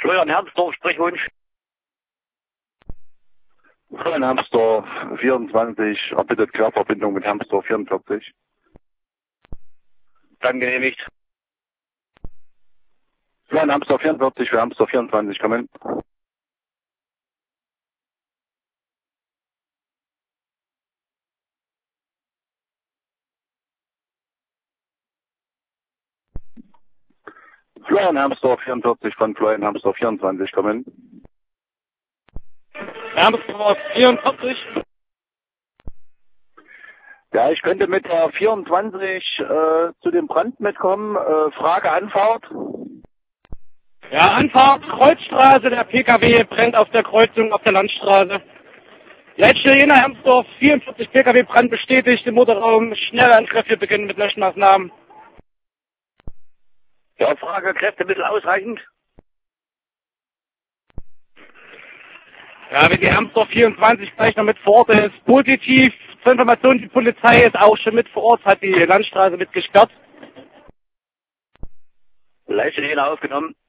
Florian Hermsdorf, Sprechwunsch. Florian Hermsdorf 24, erbittet Querverbindung mit Hermsdorf 44. Dann genehmigt. Florian Hermsdorf 44 für Hermsdorf 24, kommen. Florian Hermsdorf 44 von Florian Hermsdorf 24, kommen. Hermsdorf 44. Ja, ich könnte mit der 24 zu dem Brand mitkommen. Frage Anfahrt. Ja, Anfahrt, Kreuzstraße, der PKW brennt auf der Kreuzung auf der Landstraße. Letzte Jena, Hermsdorf, 44 PKW-Brand bestätigt im Motorraum. Schnelle Kräfte beginnen mit Löschmaßnahmen. Ja, Frage, Kräftemittel ausreichend? Ja, wenn die Hermsdorf 24 gleich noch mit vor Ort ist, positiv. Zur Information, die Polizei ist auch schon mit vor Ort, hat die Landstraße mit gesperrt. Letzte Jena aufgenommen.